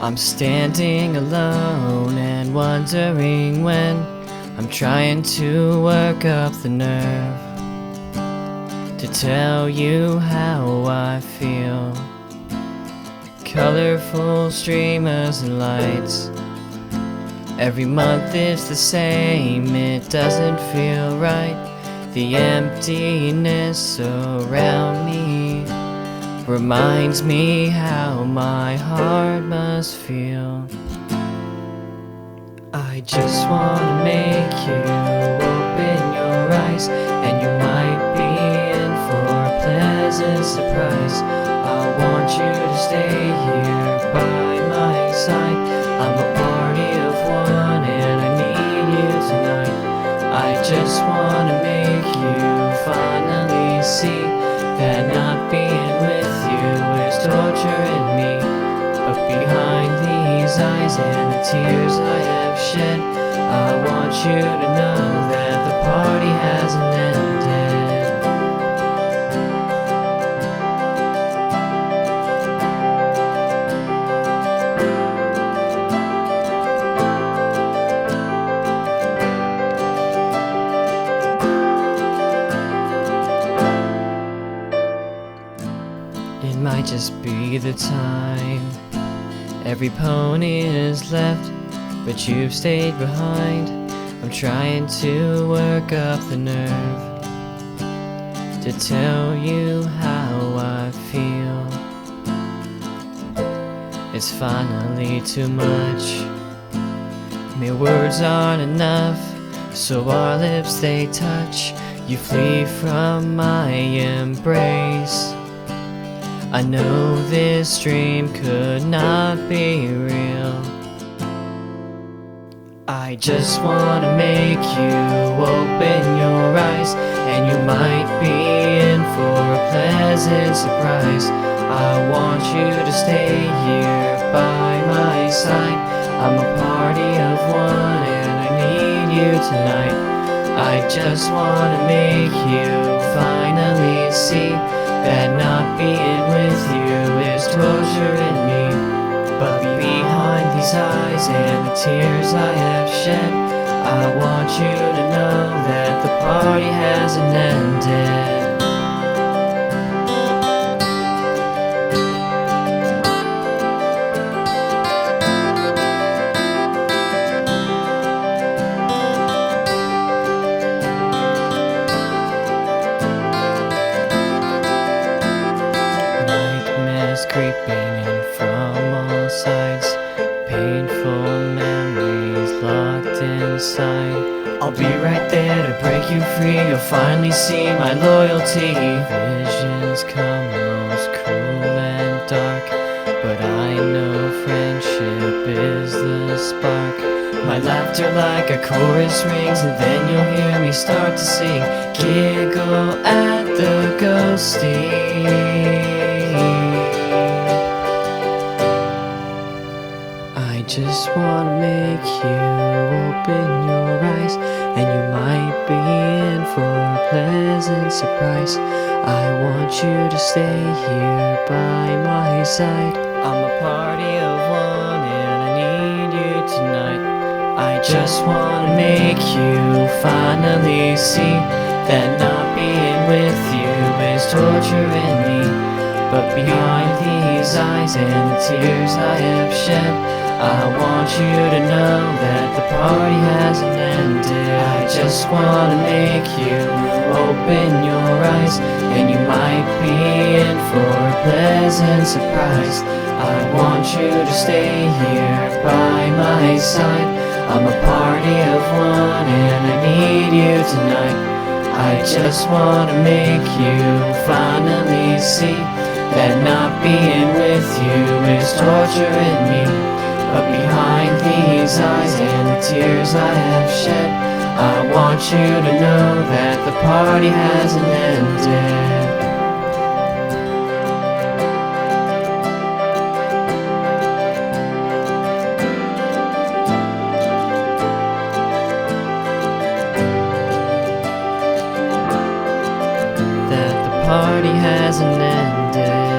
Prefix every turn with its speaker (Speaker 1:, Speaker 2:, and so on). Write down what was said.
Speaker 1: I'm standing alone and wondering when I'm trying to work up the nerve to tell you how I feel. Colorful streamers and lights. Every month it's the same, it doesn't feel right. The emptiness around me reminds me how my heart must feel. I just wanna make you open your eyes, and you might be in for a pleasant surprise. I want you to stay here by my side. I'm a party of one and I need you tonight. I just wanna make you finally see that not being with you is torturing me. But behind these eyes and the tears I have shed, I want you to know that the party hasn't ended. It might just be the time. Every pony is left, but you've stayed behind. I'm trying to work up the nerve to tell you how I feel. It's finally too much. Mere words aren't enough, so our lips they touch. You flee from my embrace. I know this dream could not be real. I just wanna make you open your eyes, and you might be in for a pleasant surprise. I want you to stay here by my side. I'm a party of one and I need you tonight. I just wanna make you finally see that not being with you is torturing me. But behind these eyes and the tears I have shed, I want you to know that the party hasn't ended. Creeping in from all sides, painful memories locked inside. I'll be right there to break you free. You'll finally see my loyalty. Visions come most cruel and dark, but I know friendship is the spark. My laughter like a chorus rings, and then you'll hear me start to sing. Giggle at the ghosting. I just wanna make you open your eyes, and you might be in for a pleasant surprise. I want you to stay here by my side. I'm a party of one and I need you tonight. I just wanna make you finally see that not being with you is torturing me. But behind these eyes and the tears I have shed, I want you to know that the party hasn't ended. I just wanna make you open your eyes, and you might be in for a pleasant surprise. I want you to stay here by my side. I'm a party of one and I need you tonight. I just wanna make you finally see that not being with you is torturing me. But behind these eyes and the tears I have shed, I want you to know that the party hasn't ended. That the party hasn't ended.